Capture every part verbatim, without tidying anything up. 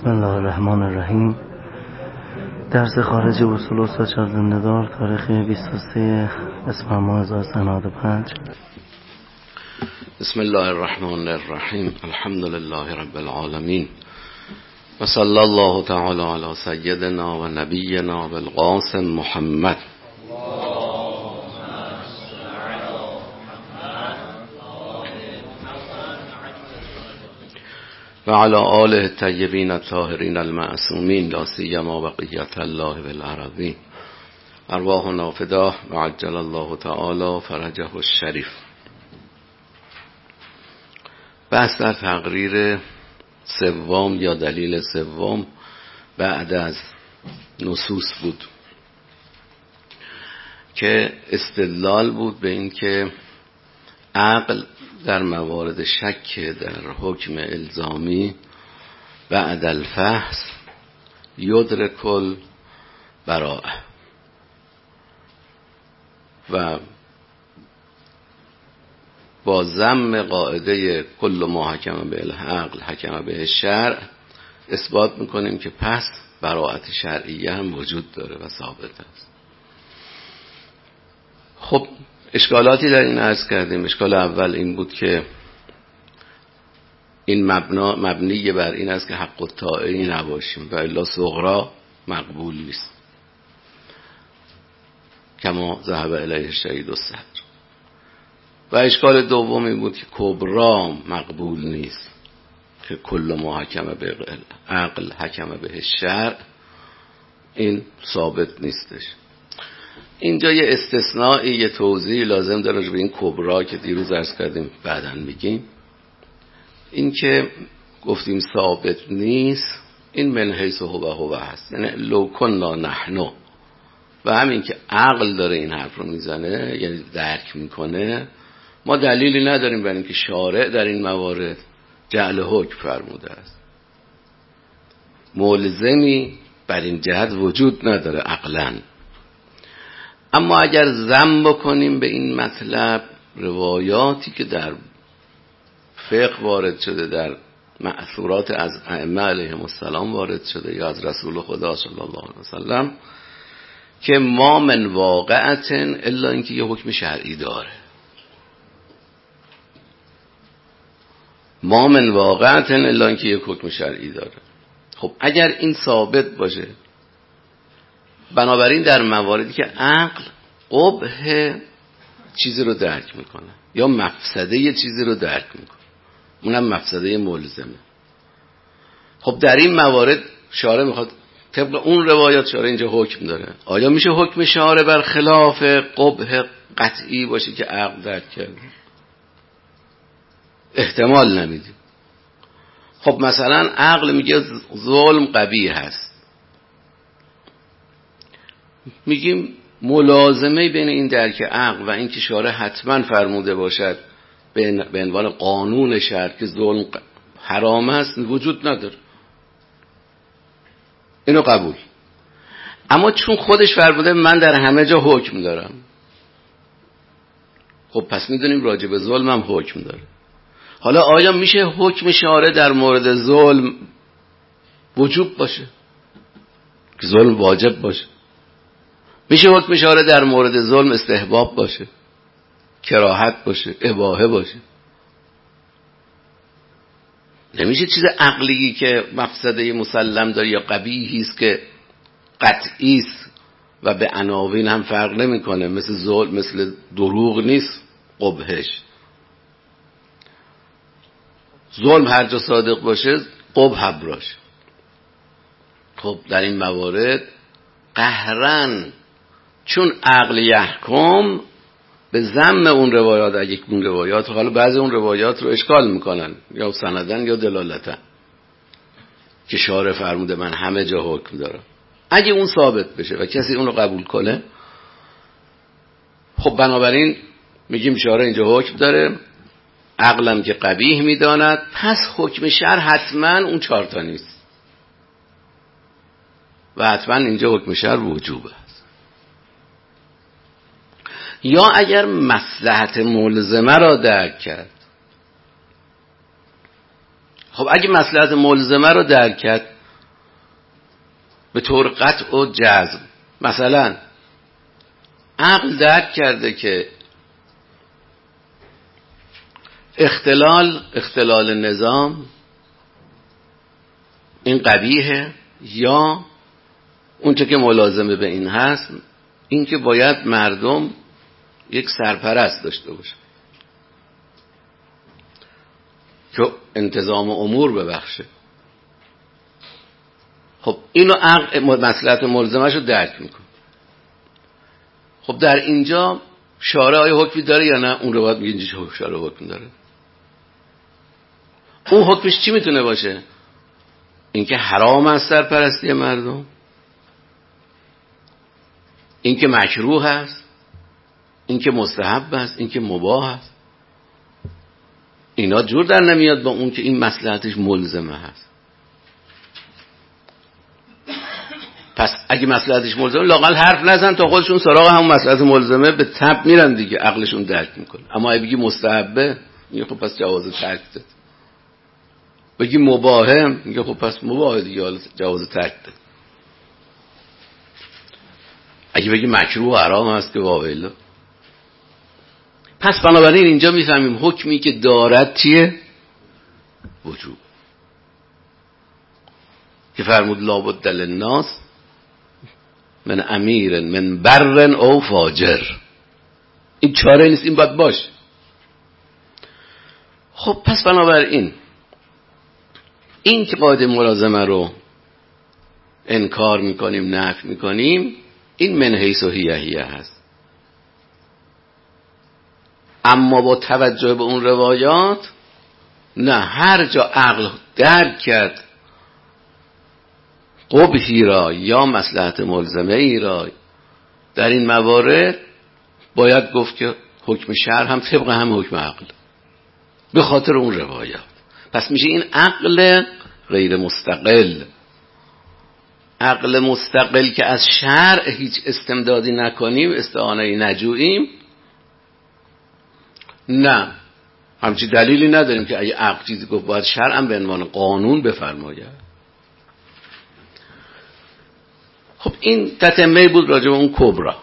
بسم الله الرحمن الرحیم. درس خارج اصول استاد شاه زنده‌دار، تاریخ بیست و سه اسفند ماه هزار و سیصد و نود و پنج. بسم الله الرحمن الرحیم. الحمد لله رب العالمین و صلی الله تعالی علی سیدنا و نبینا بالقاسم محمد و علی آله الطیبین الطاهرین المعصومین لا سیما بقیة الله بالارضین. ارواحنا فداه و عجل الله تعالی فرجه الشریف. بحث در تقریر سوم یا دلیل سوم بعد از نصوص بود که استدلال بود به این که عقل در موارد شک در حکم الزامی بعد الفحص یدرک البراءه و با ضم قاعده کل ما حکم به العقل حکم به الشرع اثبات میکنیم که پس براءت شرعیه هم وجود داره و ثابت است. خب اشکالاتی در این عرض کردیم. اشکال اول این بود که این مبنا مبنی بر این است که حق الطاعی نباشیم و الا صغرا مقبول نیست کما ذهب الیه الشهید الصدر. و اشکال دومی بود که کبرا مقبول نیست که کل ما حکم به عقل حکم به شرع، این ثابت نیستش. اینجا یه استثنائی یه توضیح لازم داره به این کبرا که دیروز عرض کردیم بعداً میگیم. این که گفتیم ثابت نیست، این من حیث هو هو هست، یعنی لو کنا نحنو، و همین که عقل داره این حرف رو میزنه یعنی درک میکنه، ما دلیلی نداریم برای اینکه شارع در این موارد جعل حکم فرموده است. ملزمی بر این جهت وجود نداره عقلاً. اما اگر ضم بکنیم به این مطلب روایاتی که در فقه وارد شده، در مأثورات از ائمه علیهم السلام وارد شده یا از رسول خدا صلی الله علیه وسلم، که ما من واقعتن الا اینکه یه حکم شرعی داره، ما من واقعتن الا اینکه یه حکم شرعی داره. خب اگر این ثابت باشه، بنابراین در مواردی که عقل قبح چیزی رو درک میکنه یا مفسده یه چیزی رو درک میکنه، اونم مفسده ملزمه. خب در این موارد شارع میخواد طبق اون روایات، شارع اینجا حکم داره. آیا میشه حکم شارع بر خلاف قبح قطعی باشه که عقل درک کرده؟ احتمال نمیدیم. خب مثلا عقل میگه ظلم قبیح هست، میگیم ملازمه بین این درک عقل و این که شارع حتما فرموده باشد به عنوان قانون شرع که ظلم حرام است وجود نداره. اینو قبول. اما چون خودش فرموده من در همه جا حکم دارم، خب پس میدونیم راجع به ظلم هم حکم داره. حالا آیا میشه حکم شارع در مورد ظلم وجوب باشه که ظلم واجب باشه؟ میشه حکم شارع در مورد ظلم استحباب باشه، کراهت باشه، اباحه باشه؟ نمیشه چیز عقلی که مفسده مسلم داره یا قبیحی است که قطعی است و به عناوین هم فرق نمیکنه، مثل ظلم مثل دروغ نیست قبحش. ظلم هر جا صادق باشه قبح براش. خب در این موارد قهرن چون عقل یحکم به ضم اون روایات، اگه اون روایات، حالا بعضی اون روایات رو اشکال میکنن یا سندن یا دلالتن که شارع فرموده من همه جا حکم دارم، اگه اون ثابت بشه و کسی اون رو قبول کنه، خب بنابراین میگیم شارع اینجا حکم داره، عقلم که قبیح میداند، پس حکم شرع حتما اون چارتا نیست و حتما اینجا حکم شرع وجوبه. یا اگر مصلحت ملزمه را درک کرد، خب اگه مصلحت ملزمه را درک کرد به طور قطع و جزم. مثلا عقل درک کرده که اختلال اختلال نظام این قبیحه، یا اونچه که ملازمه به این هست این که باید مردم یک سرپرست داشته باشه که انتظام امور ببخشه. خب اینو عقل مصلحت ملزمش رو درک میکنه. خب در اینجا شارع آیا حکمی داره یا نه؟ اون رو باید میگه اینجا شارع حکم داره. اون حکمش چی میتونه باشه؟ اینکه حرام است سرپرستی مردم، اینکه مکروه است، اینکه مستحب است، اینکه مباح است. اینا جور در نمیاد با اون که این مصلحتش ملزمه هست. پس اگه مصلحتش ملزمه لااقل حرف نزن تا خودشون سراغ همون مصلحت ملزمه به تب میرن دیگه، عقلشون درک میکنه. اما اگه بگی مستحبه میگه خب پس جواز ترک ده. بگی مباحه میگه خب پس مباحه دیگه، جواز ترک ده. اگه بگی مکروه و حرام هست که واویلا. پس بنابراین اینجا میفهمیم حکمی که دارد چیه؟ وجوب. که فرمود لابد للناس من امیر من بر او فاجر. این چاره نیست، این باید باشه. خب پس بنابراین این که قاعده ملازمه رو انکار میکنیم، نفی میکنیم، این من حیث و هیه هیه هست. اما با توجه به اون روایات نه، هر جا عقل درک کرد قبحی را یا مصلحت ملزمه ای را در این موارد، باید گفت که حکم شرع هم طبق هم حکم عقل به خاطر اون روایات. پس میشه این عقل غیر مستقل. عقل مستقل که از شرع هیچ استمدادی نکنیم، استعانه‌ای نجوییم، نه همچی دلیلی نداریم که اگه عقل چیزی گفت باید شرع هم به عنوان قانون بفرماید. خب این تتمه بود راجع به اون کبرا.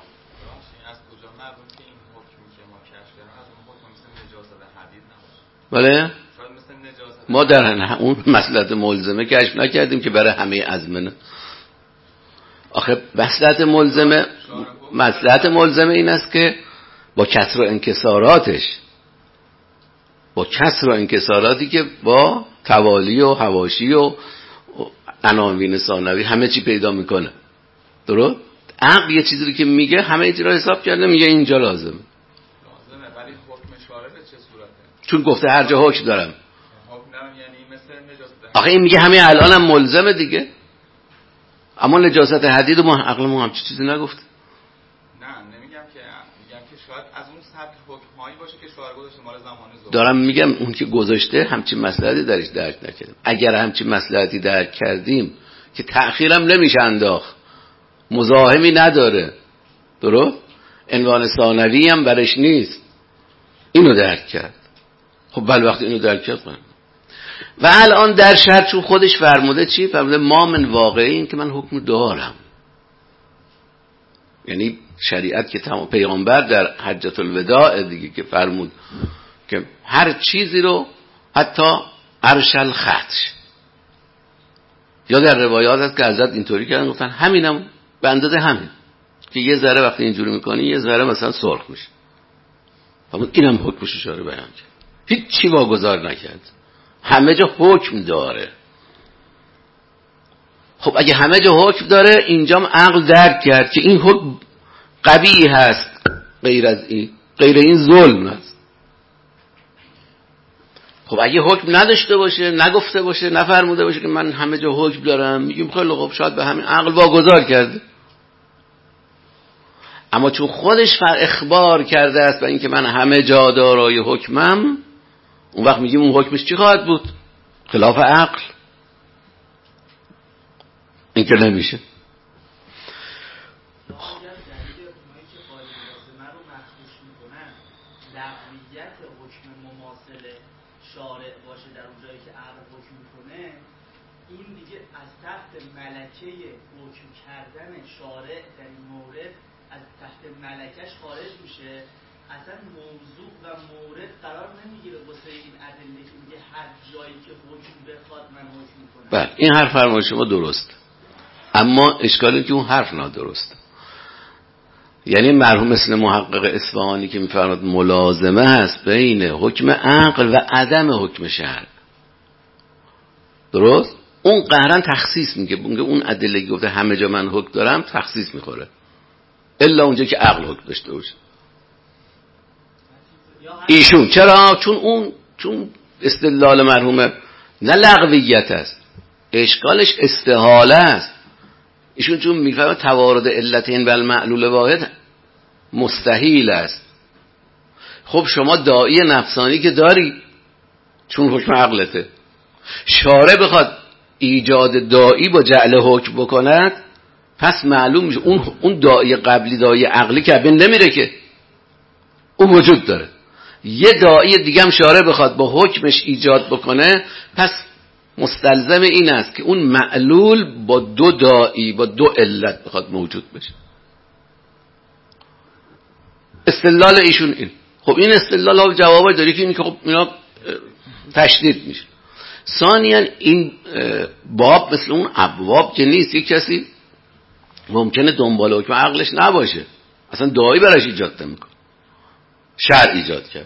بله ما در اون مصلحت ملزمه کشف نکردیم که برای همه ازمنه. آخه مصلحت ملزمه مصلحت ملزمه این است که با کسر و انکساراتش، با کسر و انکساراتی که با توالی و حواشی و عناوین ثانوی همه چی پیدا میکنه. درست؟ عقل یه چیزی رو که میگه همه چی رو حساب کرده، میگه اینجا لازمه. لازمه ولی حکم شارع به چه صورته؟ چون گفته هر جا حکم دارم. حکم دارم یعنی مثل نجاست. آخه این میگه همه الان هم ملزمه دیگه. اما نجاست حدید ما عقل ما هم چیزی نگفته. نه نمیگم که، میگم که شاید از اون سبک حکمایی باشه که شارع گذاشته مال زمان زمان. دارم میگم اون که گذاشته همچین مصلحتی درش درک نکردیم. اگر همچین مصلحتی درک کردیم که تأخیرم نمیشه انداخت، مزاحمی نداره، درست؟ عنوان ثانوی هم برش نیست، اینو درک کرد. خب بله وقتی اینو درک کرد من. و الان در شرط چون خودش فرموده چی؟ فرموده ما من واقعی این که من حکم دارم. یعنی شریعت که تمام، پیغمبر در حجة الوداع دیگه که فرمود که هر چیزی رو حتی عرش الخدش، یا در روایات هست که حضرت اینطوری کردن گفتن همینم به اندازه همین که یه ذره وقتی اینجوری میکنی یه ذره مثلا سرخ میشه. فرمود اینم حکمش اشاره بیان کرد، هیچ چی واگذار نکرد، همه جا حکم داره. خب اگه همه جا حکم داره، اینجام عقل درک کرد که این حکم قبیح هست، غیر از این، غیر این ظلم است. خب اگه حکم نداشته باشه، نگفته باشه، نفرموده باشه که من همه جا حکم دارم، میگیم خیلی خب شاید به همین عقل واگذار کرده. اما چون خودش فر اخبار کرده است به اینکه من همه جا دارای حکمم، اون وقت میگیم اون حکمش چی خواهد بود؟ خلاف عقل. این که نمیشه. شارع باشه در اون جایی که عقل حکم میکنه، این دیگه از تحت تحت ملکه حکم کردن شارع در این مورد از تحت ملکش خارج میشه، اصلا موضوع و مورد قرار نمیگیره واسه این ادله که میگه هر جایی که حکم بخواد من حکم میکنم. بله این حرف فرمای شما درست، اما اشکالی که اون حرف نادرست. یعنی مرحوم مثل محقق اصفهانی که میفرماد ملازمه هست بین حکم عقل و عدم حکم شرع، درست؟ اون قهرن تخصیص میگه، اون ادله که گفته همه جا من حکم دارم تخصیص میخوره الا اونجا که عقل حکم داشته باشه. ایشون چرا؟ چون اون چون استدلال مرحوم نه لغویت است، اشکالش استحاله است. ایشون چون میفهمه توارد علتین بل معلول واحد مستحیل است. خب شما داعی نفسانی که داری چون حکم عقلته، شارع بخواد ایجاد داعی با جعل حکم بکند پس معلوم میشه اون اون داعی قبلی داعی عقلی که بین نمیره که اون وجود داره. یه داعی دیگه هم شارع بخواد با حکمش ایجاد بکنه پس مستلزم این است که اون معلول با دو داعی با دو علت بخواد موجود بشه. استدلال ایشون این. خب این استدلال ها جوابی داره که این که خب اینا تشدید میشه. ثانیاً این باب مثل اون ابواب که نیست، یک کسی ممکنه دنبال حکم عقلش نباشه اصلا داعی براش ایجاد نمیکنه، شرع ایجاد کرد.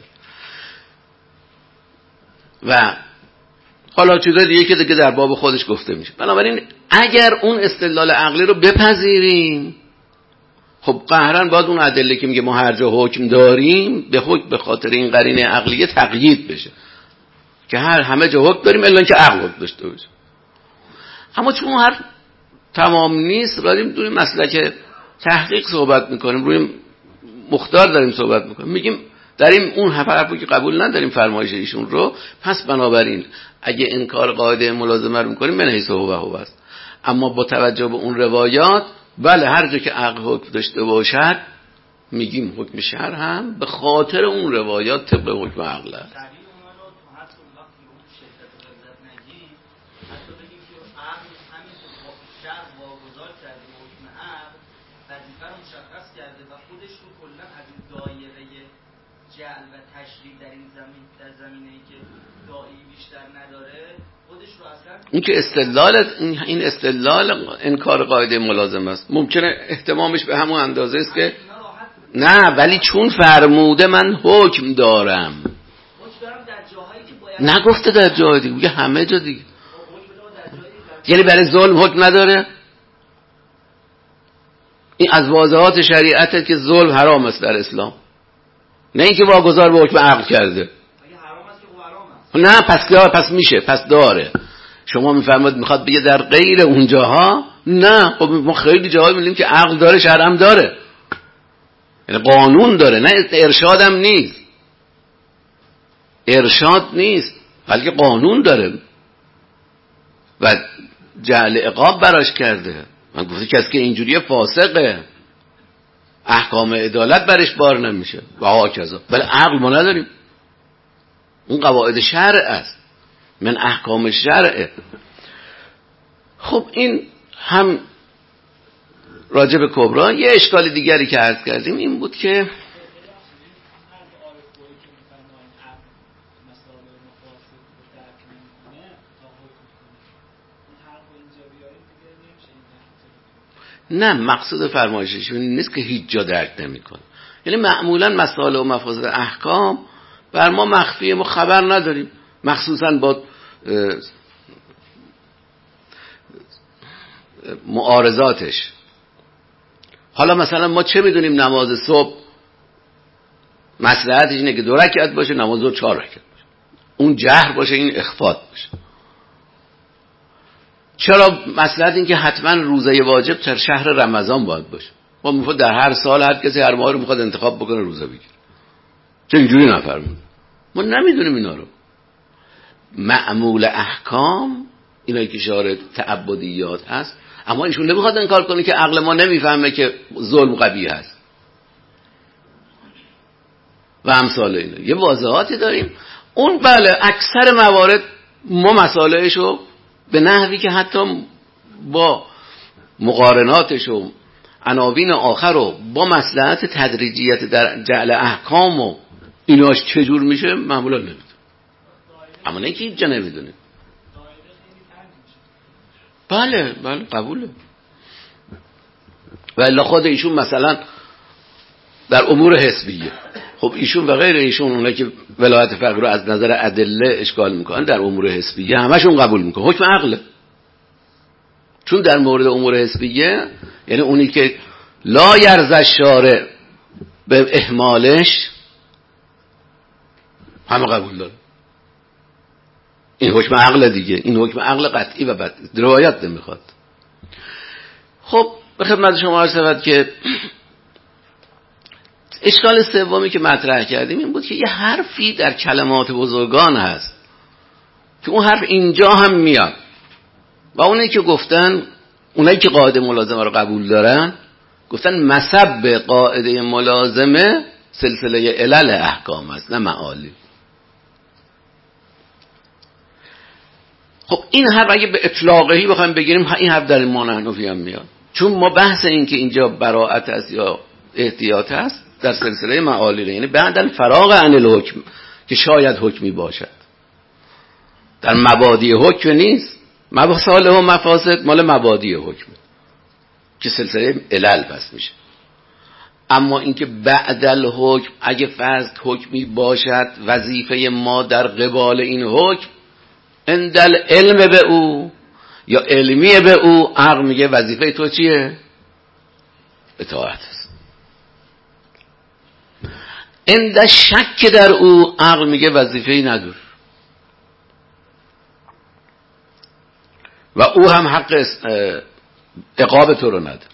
و حالا چیزای دیگه که دیگه در باب خودش گفته میشه. بنابراین اگر اون استدلال عقلی رو بپذیریم خب قهرن باید اون ادله که میگه ما هر جا حکم داریم به حکم به خاطر این قرینه عقلیه تقیید بشه که هر همه جا حکم داریم الا اینکه عقل حکم داشته باشه. اما چون هر تمام نیست داریم روی مسلک تحقیق صحبت میکنیم، روی مختار داریم صحبت میکنیم، میگیم داریم اون حرفی که قبول نداریم فرمایش ایشون رو، پس بنابراین اگه انکار قاعده ملازمه رو میکنیم من حیث هو و هو است. اما با توجه به اون روایات بله هر جا که عقل حکم داشته باشد میگیم حکم شرع هم به خاطر اون روایات طبق حکم عقل است. جعل و تشریع در این زمین در زمینه‌ای که داعی بیشتر نداره خودش رو اصلا این که استدلال این استدلال انکار قاعده ملازمه است. ممکنه احتمامش به همون اندازه است که نه ولی چون فرموده من حکم دارم، حکم دارم در جاهایی که باید نگفته در جای دیگه، میگه همه جا دیگه. یعنی برای ظلم حکم نداره؟ این از واضحات شریعته که ظلم حرام است در اسلام، نه اینکه واگذار به حکم عقل کرده. اگه حرام است که حرام است. نه پس داره، پس میشه، پس داره. شما میفرمایید میخواد بگه در غیر اون جاها نه، خب ما خیلی جاها میبینیم که عقل داره شرع هم داره، یعنی قانون داره، نه ارشاد هم نیست، ارشاد نیست بلکه قانون داره و جعل عقاب براش کرده. من گفته کسی که اینجوریه فاسقه، احکام عدالت برش بار نمیشه و هاکذا. ولی عقل ما نداریم، اون قواعد شرع است، من احکام شرعه. خب این هم راجع به کبرا. یه اشکال دیگری که عرض کردیم این بود که نه مقصود فرمایشش این نیست که هیچ جا درک نمی‌کنه. یعنی معمولا مسائل و مفاسد احکام بر ما مخفیه، ما خبر نداریم، مخصوصا با معارضاتش. حالا مثلا ما چه میدونیم نماز صبح مصلحتش اینه که دو رکعت باشه، نماز ظهر چهار رکعت باشه، اون جهر باشه این اخفات باشه. چرا مصلحت این که حتما روزه واجب در شهر رمضان باید باشه؟ ما میگیم در هر سال هر کسی هر ماه رو میخواد انتخاب بکنه روزه بگیره، چه اینجوری نفرمود؟ ما نمیدونیم اینا رو. معمول احکام اینایی که شارع تعبدیات هست، اما ایشون نمیخواد انکار کنه که عقل ما نمیفهمه که ظلم قبیح هست و امثال اینا. یه واضحاتی داریم اون بله اکثر موارد ما مسائلشو به نحوی که حتی با مقارناتش و عناوین آخر و با مصلحت تدریجیت در جعل احکام و ایناش چجور میشه معمولا نمیدونه. اما نه که هیچ جا نمیدونه. بله بله قبوله. و الا خود ایشون مثلا در امور حسبیه، خب ایشون و غیر ایشون اونایی که ولایت فقیه رو از نظر ادله اشکال میکنن در امور حسبیه همشون قبول میکنه حکم عقله. چون در مورد امور حسبیه یعنی اونی که لا یرضی الشارع به اهمالش همه قبول داره. این حکم عقل دیگه، این حکم عقل قطعی و بد روایت نمیخواد. خب به خدمت شما عرض شود که اشکال سومی که مطرح کردیم این بود که یه حرفی در کلمات بزرگان هست که اون حرف اینجا هم میاد و اونایی که گفتن، اونایی که قاعده ملازمه رو قبول دارن گفتن مصب قاعده ملازمه سلسله علل احکام است نه معالی. خب این حرف اگه به اطلاقی بخوایم بگیریم این حرف در ایمان حنفی هم میاد، چون ما بحث این که اینجا براءت است یا احتیاط است در سلسله معالی، یعنی بعد الفراغ عن الحکم که شاید حکمی باشد، در مبادی حکم نیست. مصالح و مفاسد مال مبادی حکم که سلسله علل پس میشه. اما اینکه بعد الحکم اگه فرض حکمی باشد وظیفه ما در قبال این حکم اندل علم به او یا علمی به او، عقل میگه وظیفه تو چیه؟ اطاعت است. اند شک در او، عقل میگه وظیفه‌ای نداره و او هم حق عقاب تو رو نداره.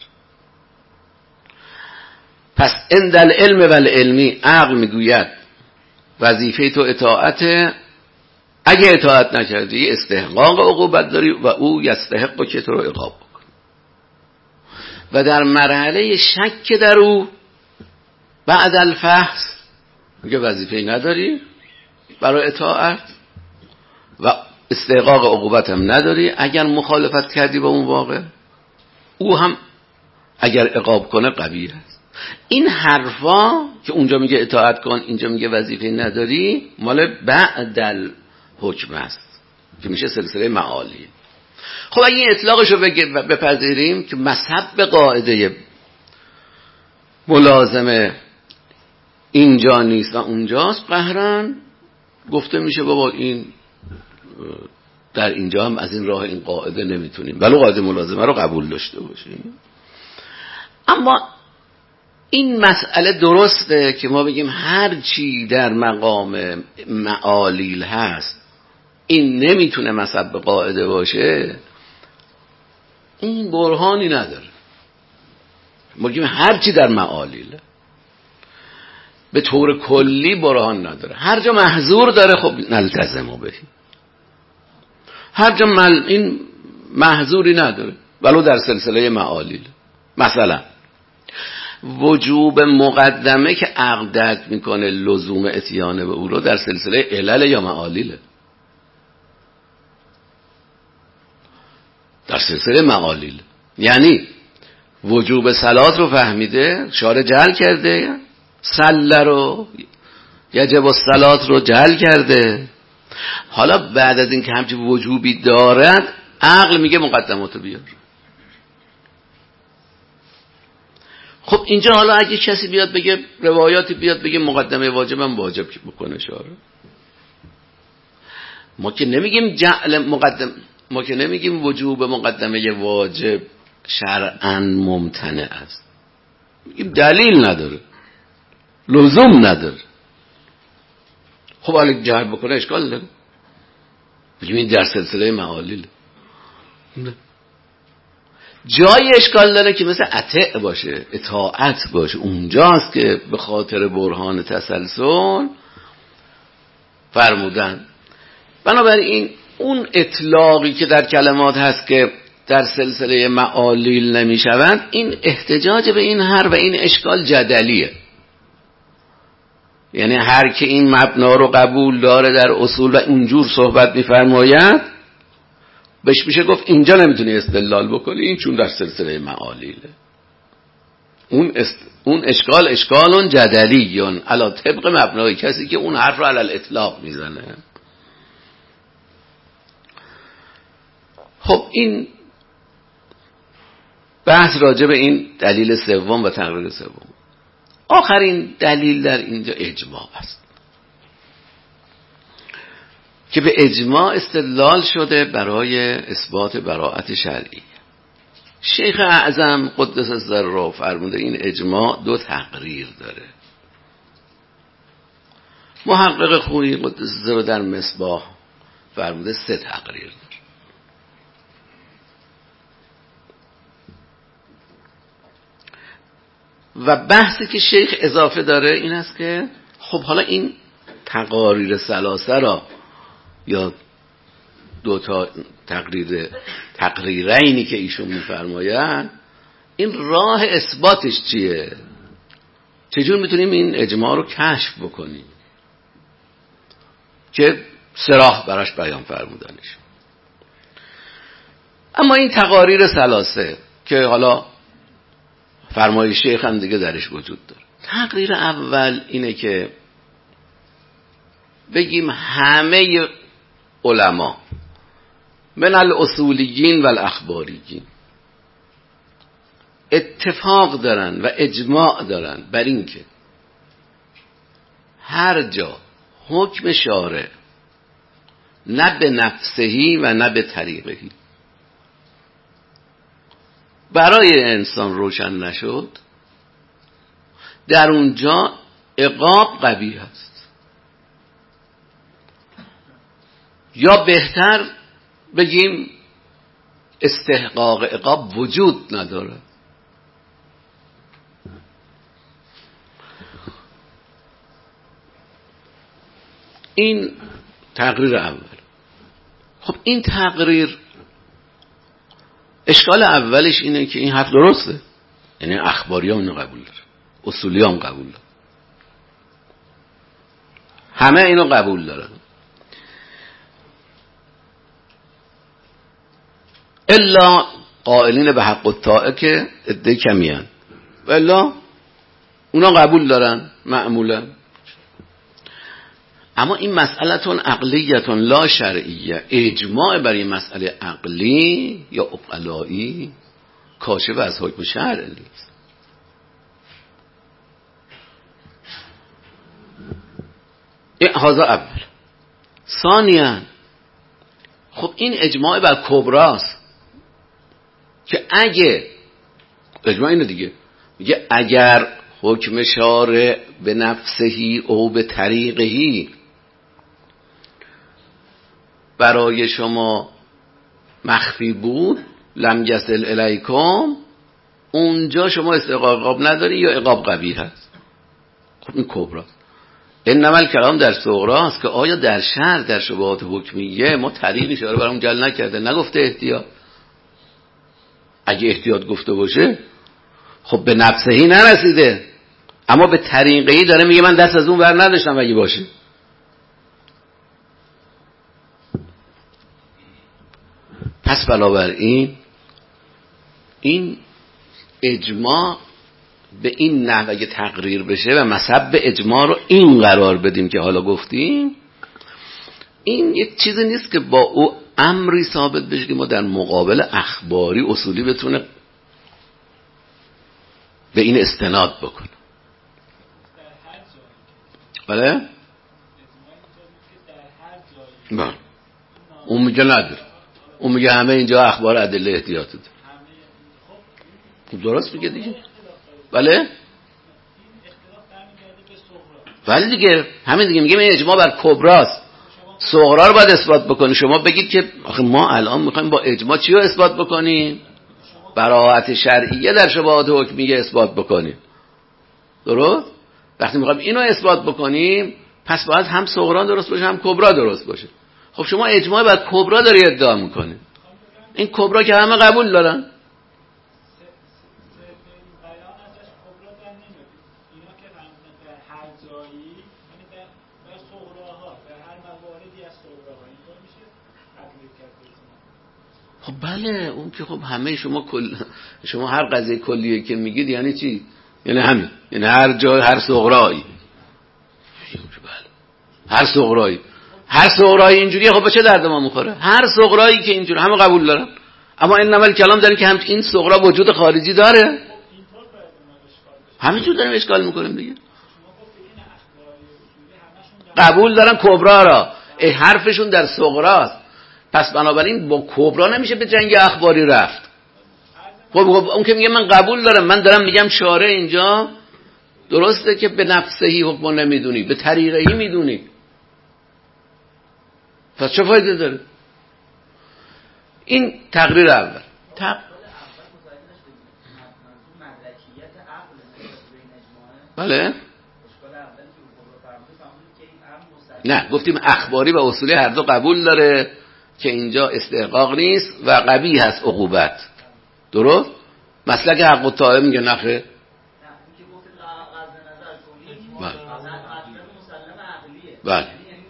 پس اندل علم و العلمی، عقل میگوید وظیفه تو اطاعته، اگه اطاعت نکردی استحقاق عقوبت داری و او یستحق که تو رو عقاب بکن. و در مرحله شک در او بعد الفحص میگه وظیفه نداری برای اطاعت و استحقاق عقوبت هم نداری اگر مخالفت کردی با اون واقع، او هم اگر عقاب کنه قوی است. این حرفا که اونجا میگه اطاعت کن اینجا میگه وظیفه نداری مال بعد الحکم است که میشه سلسله معالی. خب اگه این اطلاقش رو بپذیریم که مصب قاعده ملازمه اینجا نیست و اونجاست، قهرن گفته میشه بابا این در اینجا هم از این راه این قاعده نمیتونیم ولی قاعده ملازمه رو قبول داشته باشیم. اما این مسئله درسته که ما بگیم هر چی در مقام معالیل هست این نمیتونه مصب قاعده باشه، این برهانی نداره. ما بگیم هر چی در معالیل به طور کلی برهان نداره، هر جا محظور داره خب نلتزمو بهی، هر جا مل این محظوری نداره ولو در سلسله معالیل. مثلا وجوب مقدمه که عقل درک میکنه لزوم اتیان به او رو در سلسله علل یا معالیله؟ در سلسله معالیل. یعنی وجوب صلات رو فهمیده، شارع جعل کرده، صله رو یجب الصلات رو جعل کرده، حالا بعد از این که همچین وجوبی دارد عقل میگه مقدماتو بیار. خب اینجا حالا اگه کسی بیاد بگه روایاتی بیاد بگه مقدمه واجبم واجب بکنه شارع، ما که نمیگیم جعل مقدم، ما که نمیگیم وجوب مقدمه واجب شرعاً ممتنع است، میگیم دلیل نداره لزوم نداره. خب حالا جعل بکنه اشکال داره، میگیم این در سلسله معالیل. جای اشکال داره که مثل اطاع باشه، اطاعت باشه، اونجاست که به خاطر برهان تسلسل فرمودن. بنابراین اون اطلاقی که در کلمات هست که در سلسله معالیل نمی شوند، این احتجاج به این هر و این اشکال جدلیه. یعنی هر که این مبنا رو قبول داره در اصول و اونجور صحبت می‌فرماید، بهش میشه گفت اینجا نمیتونی استدلال بکنی، این چون در سلسله معالیله. اون است... اون اشکال اشکالون جدلیون علا طبق مبنای کسی که اون حرف رو علل اطلاق میزنه. خب این بحث راجع به این دلیل سوم و تقریر سوم. آخرین دلیل در اینجا اجماع است که به اجماع استدلال شده برای اثبات براءت شرعی. شیخ اعظم قدس سره فرموده این اجماع دو تقریر داره. محقق خویی قدس سره در مصباح فرموده سه تقریر داره. و بحثی که شیخ اضافه داره این است که خب حالا این تقاریر ثلاثه را یا دو تا تقریر تقریرینی که ایشون میفرماید، این راه اثباتش چیه؟ چجور میتونیم این اجماع رو کشف بکنیم که صراح براش بیان فرمودنش. اما این تقاریر ثلاثه که حالا فرمای شیخ هم دیگه درش وجود داره. تقریر اول اینه که بگیم همه علما من الاصولیین و الاخباریین اتفاق دارن و اجماع دارن بر این که هر جا حکم شارع نه به نفسهی و نه به طریقهی برای انسان روشن نشد، در اونجا عقاب قوی هست، یا بهتر بگیم استحقاق عقاب وجود نداره. این تقریر اول. خب این تقریر اشکال اولش اینه که این حرف درسته، یعنی اخباری هم اینو قبول داره، اصولی هم قبول داره، همه اینو قبول دارن، الا قائلین به حق الطاعه که عده کمی هن، الا اونا قبول دارن معمولا. اما این مسئلتون عقلیتون لا شرعیه، اجماع برای مسئله عقلی یا عقلایی کاشف از حکم شرع نیست. هذا اول. ثانیاً خب این اجماع بر کبراست که اگه اجماع اینه دیگه، میگه اگر حکم شارع به نفسهی او به طریقهی برای شما مخفی بود لم یصل الیکم، اونجا شما استحقاق عقاب نداری یا عقاب قوی هست. خب این کبراست. انما الکلام در صغراست که آیا در شرع در شبهات حکمیه ما طریقی شارع برامون جل نکرده، نگفته احتیاط. اگه احتیاط گفته باشه خب به نفسهی نرسیده، اما به طریقهی داره میگه من دست از اون ور نداشتم اگه باشه. پس بنابراین این اجماع به این نحو اگه تقریر بشه و مصب اجماع رو این قرار بدیم که حالا گفتیم، این یک چیزی نیست که با او امری ثابت بشه که ما در مقابل اخباری اصولی بتونه به این استناد بکنه. بله؟ بله. اون میگه نداره، اون میگه همه اینجا اخبار ادله احتیاط داره. درست میگه دیگه. بله؟ ولی دیگه همین دیگه میگه این اجماع بر کبراست، صغرا رو باید اثبات بکنی. شما بگید که آخه ما الان میخوایم با اجماع چی رو اثبات بکنیم؟ براءت شرعیه در شبهات حکمیه اثبات بکنیم. درست؟ وقتی میخوایم اینو اثبات بکنیم پس باید هم صغرا درست باشه هم کبرا درست باشه. خب شما اجماع بر کبرا داری ادعا میکنی، این کبرا که همه قبول دارن. خب بله اون که خب همه شما کل شما هر قضیه کلیه که میگید یعنی چی؟ یعنی همین، یعنی هر جای هر صغرایی، بله هر صغرایی هر صغرایی اینجوریه. خب به چه درد ما میخوره؟ هر صغرایی که اینجوری همه قبول دارن، اما این نمال کلام داریم که هم این صغرا وجود خارجی داره. همینجور داریم اشکال میکنیم دیگه. قبول دارن کبرا را، حرفشون در صغراست، پس بنابراین با کبرا نمیشه به جنگ اخباری رفت. خب اون که میگه من قبول دارم، من دارم میگم شارع اینجا درسته که به نفسهی حکم نمیدونی، به طریقهی میدونی، پس چه فایده داره؟ این تقریر اول. تق... بله نه گفتیم اخباری و اصولی هر دو قبول داره که اینجا استحقاق نیست و قبیح هست عقوبت. درست؟ مسلک حق الطاعه میگه نخه. بله بله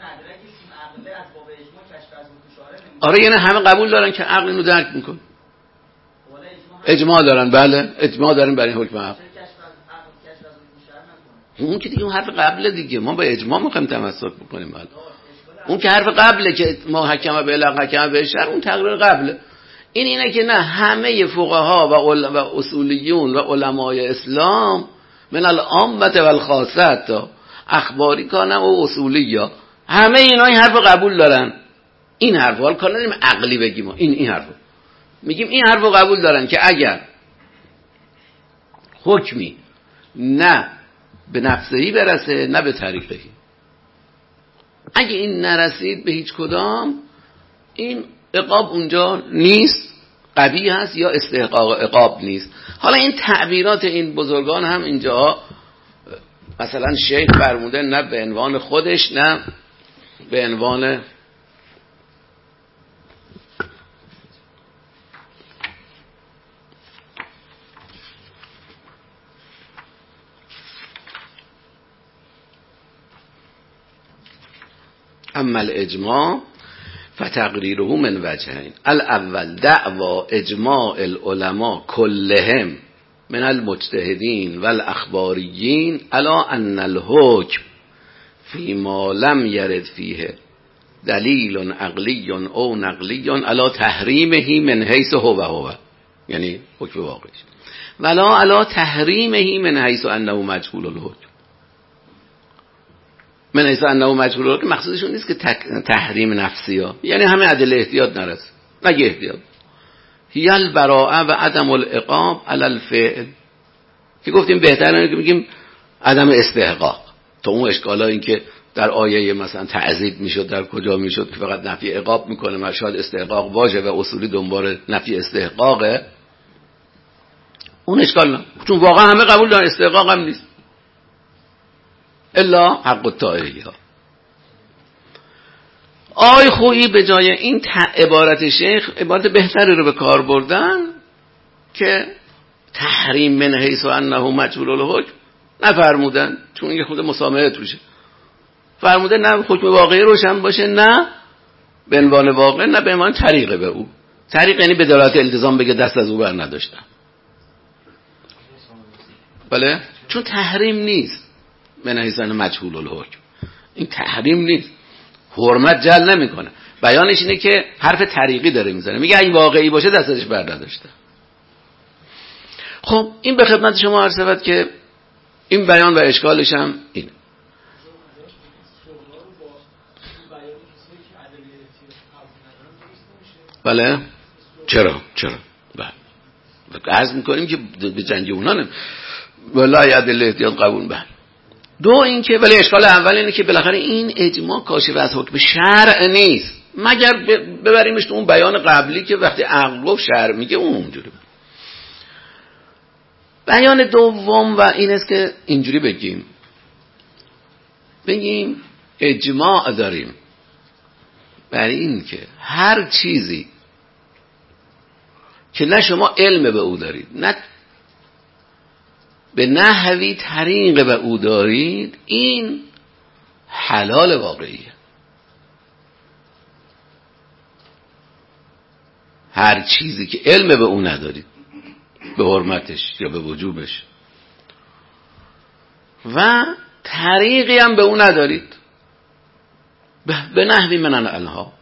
آره یعنی همه قبول دارن که عقل اینو درک میکن. اجماع دارن. بله اجماع دارن برای حکم عقل. اون که دیگه اون حرف قبله دیگه، ما به اجماع میخوایم تمسک بکنیم. بله اون که حرف قبله که ما حکم به علق حکم به شرع، اون تقریر قبله. این اینه که نه همه فقها و, و اصولیون و علمای اسلام من العامه و الخاصه تا اخباری کانه و اصولی ها همه اینا این حرف قبول دارن. این حرف حال کار نداریم عقلی بگیم، این این حرف میگیم این حرف قبول دارن که اگر حکمی نه به نفسهی برسه نه به طریقهی، اگه این نرسید به هیچ کدام، این عقاب اونجا نیست، قبیح هست یا استحقاق عقاب نیست. حالا این تعبیرات این بزرگان هم اینجا مثلا شیخ فرموده نه به عنوان خودش نه به عنوان اما الاجماع فتقریره من وجهین. الاول دعوا اجماع العلماء كلهم من المجتهدین والاخباریین علی ان الحکم فيما لم يرد فيه دلیل عقلی او نقلی علی تحریمه من حیث هو هو، یعنی حکم واقعی، ولا علی تحریمه من حیث انه مجهول الحکم. من حیث انه مجهول الحکم مقصودشون نیست که تحریم نفسی ها، یعنی همه ادله احتیاط نرسه، مگه احتیاط هی البراءه و عدم العقاب علی الفعل، که گفتیم بهتره که بگیم عدم استحقاق. تا اون اشکالا این که در آیه مثلا تعذیب میشد در کجا میشد که فقط نفی عقاب میکنه و شاید استحقاق واجبه و اصولی دنبال نفی استحقاقه، اون اشکال نه، چون واقعا همه قبول دارن استحقاق هم نیست الا حق الطاعه ها. آی خویی به جای این عبارت شیخ عبارت بهتری رو به کار بردن که تحریم من حیث انه مجهول الحکم نفرمودن، چون این خود مسامحه توشه. فرموده نه حکم واقعی روشن باشه، نه به عنوان واقع، نه به عنوان طریقه به او. طریق یعنی به دلالت التزام بگه دست از او بر نداشتن. بله چون تحریم نیست من حیث انه مجهول الحکم، این تحریم نیست، حرمت جل نمیکنه. بیانش اینه که حرف طریقی داره میزنه، میگه این واقعی باشه دست ازش بر نداشته. خب این به خدمت شما عرض شود که این بیان و اشکالش هم اینه. بله چرا چرا بله عرض میکنیم که به جنگ اونا نمی ولی ادله احتیاط قبول. بله دو این که ولی اشکال اول اینه که بالاخره این اجماع کاشف از حکم شرع نیست، مگر ببریمش تو اون بیان قبلی که وقتی عقل گفت شرع میگه اون اونجوری. بیان دوم و این است که اینجوری بگیم بگیم اجماع داریم برای این که هر چیزی که نه شما علم به او دارید نه به نحوی طریق به او دارید، این حلال واقعیه. هر چیزی که علم به اون ندارید، به حرمتش یا به وجوبش، و طریقی هم به اون ندارید به نحوی من الانها،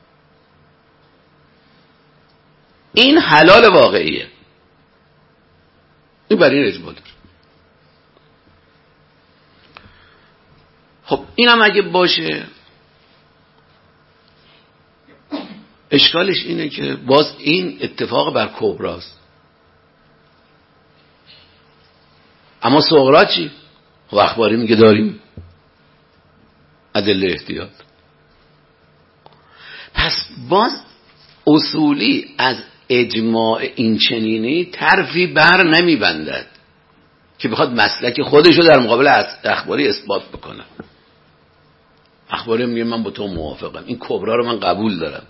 این حلال واقعیه، این برای این اجماع داره. خب اینم اگه باشه، اشکالش اینه که باز این اتفاق بر کبراست. اما صغرا چی؟ خب اخباری میگه داریم ادله احتیاط. پس باز اصولی از اجماع این چنینی طرفی بر نمیبندد که بخواد مسلک خودشو در مقابل اخباری اثبات بکنه. اخباری میگه من با تو موافقم، این کبرا رو من قبول دارم.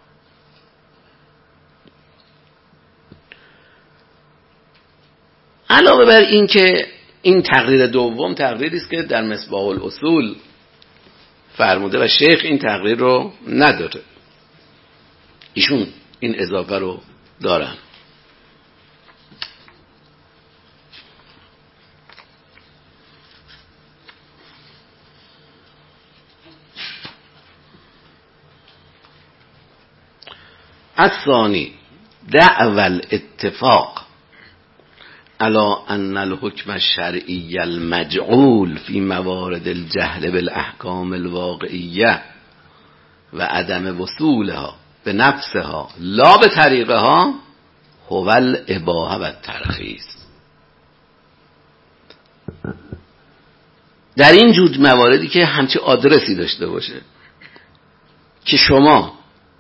علاوه بر این که این تقریر دوم تقریری است که در مصباح الاصول فرموده و شیخ این تقریر رو نداره، ایشون این اضافه رو دارن. الثانی دعوى الاتفاق على ان الحكم الشرعي المجعول في موارد الجهل بالاحكام الواقعية و عدم وصولها به نفسها لا به طریقها هو الاباحه و الترخیص. در این جور مواردی که همچی آدرسی داشته باشه که شما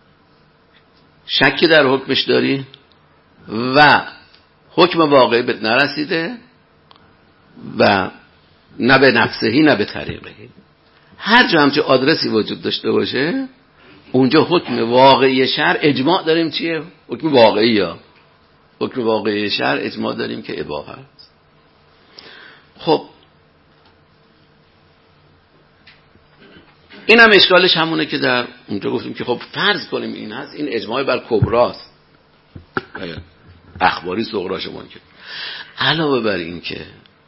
شکی در حکمش داری و حکم واقعی بهت نرسیده و نه به نفسهی نه به طریقهی، هر جا همچه آدرسی وجود داشته باشه اونجا حکم واقعی شرع اجماع داریم چیه؟ حکم واقعی یا حکم واقعی شرع اجماع داریم که اباحه است. خب این هم اشکالش همونه که در اونجا گفتیم که خب فرض کنیم این هست، این اجماع بر کبراست، اخباری صغراش منکر. علاوه بر این که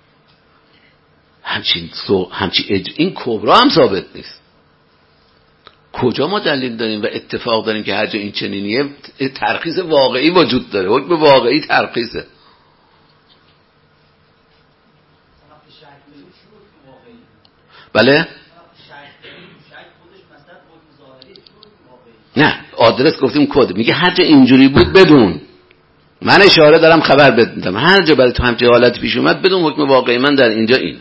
همچین سو همچین اج... این کبرا هم ثابت نیست. کجا ما دلیل داریم و اتفاق داریم که هر جا این چنینیه ترخیص واقعی وجود داره، حکم واقعی ترخیصه. بله؟ نه آدرس گفتیم کد، میگه هر جا اینجوری بود بدون، من اشاره دارم خبر بدم، هر جا برای تو همچه حالت پیش اومد بدون حکم واقعی من در اینجا این،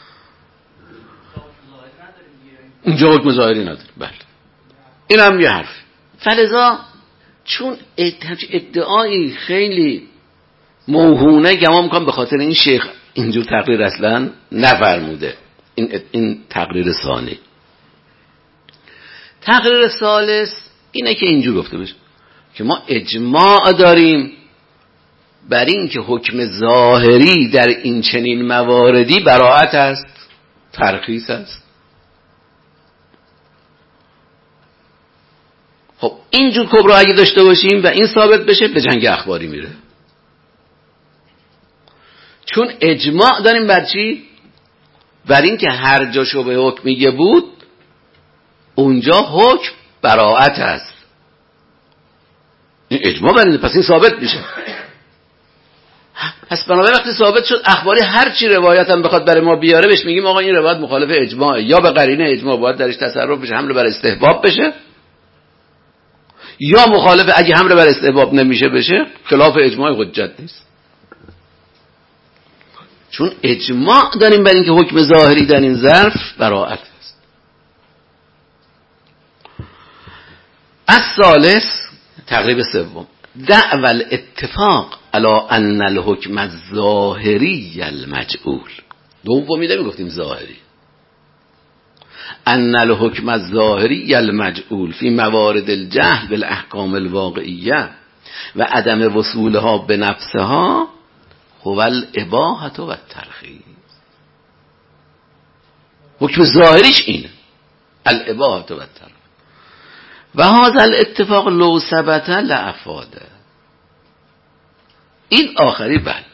اونجا حکم ظاهری نداره. بله این هم یه حرف. فلذا چون ادعایی خیلی موهونه گمان میکنم به خاطر این شیخ اینجور تقریر اصلا نفرموده. این این تقریر ثانی. تقریر ثالث اینه که اینجور گفته بشه که ما اجماع داریم بر این که حکم ظاهری در این چنین مواردی براءت است، ترخیص است. خب اینجور کبرا اگه داشته باشیم و این ثابت بشه به جنگ اخباری میره، چون اجماع داریم بر چی؟ بر این که هر جا شبه حکمیه بود اونجا حکم براءت است. این اجماع بر این، پس این ثابت میشه. پس بنابراین وقتی ثابت شد اخباری هر چی روایت هم بخواد برای ما بیاره بهش میگیم آقا این روایت مخالف اجماعه، یا به قرینه اجماع باید درش تصرف بشه، حمله بر استحباب بشه، یا مخالف اگه حمله بر استحباب نمیشه بشه خلاف اجماع حجت نیست. چون اجماع داریم بر این که حکم ظاهری در این ظرف براءت است. الثالث تقریب سوم دعوى الاتفاق على ان الحكم الظاهری المجعول. دومی ده میگفتیم ظاهری، ان الحكم الظاهری المجعول فی موارد الجهل بالاحکام الواقعیه و عدم وصولها به نفسها هو الاباحه و الترخیص. حکم ظاهریش اینه، الاباحه و الترخیص. و هذا الاتفاق لو ثبت لافاده. این آخری بله،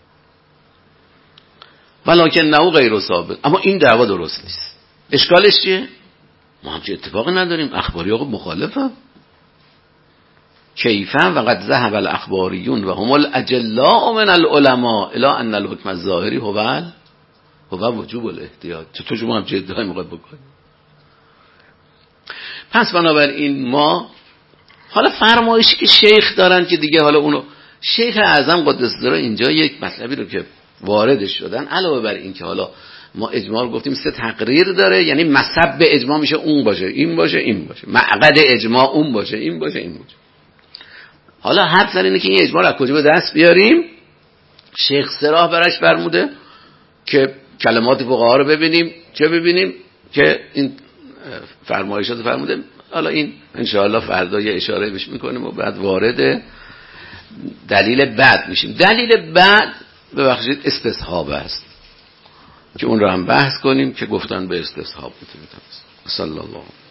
ولکن نه غیر ثابت، اما این دعوا درست نیست. اشکالش چیه؟ ما هم چه اتفاقی نداریم، اخباری آقا مخالفم کیفا وقد ذهب الاخباریون و هم الاجلاء من العلماء الی ان الحکم الظاهری هو هو وجوب الاحتیاط. چطور شما هم چه ادعایی میخواید بکنید؟ پس بنابراین ما حالا فرمایشی که شیخ دارن که دیگه حالا اونو شیخ اعظم قدس سره اینجا یک مطلبی رو که واردش شدن، علاوه بر این که حالا ما اجماع گفتیم سه تقریر داره، یعنی مصب اجماع میشه اون باشه این باشه این باشه، معقد اجماع اون باشه این باشه این باشه. حالا حرف سر اینه که این اجماع رو از کجا به دست بیاریم. شیخ سراح برش فرموده که کلمات فقها رو ببینیم، چه ببینیم که این فرمایشات فرموده. حالا این انشاءالله فردا یه اشاره بهش میکنیم و بعد وارد دلیل بعد میشیم. دلیل بعد ببخشید استصحاب است که اون رو هم بحث کنیم که گفتن به استصحاب میتونید. صلی الله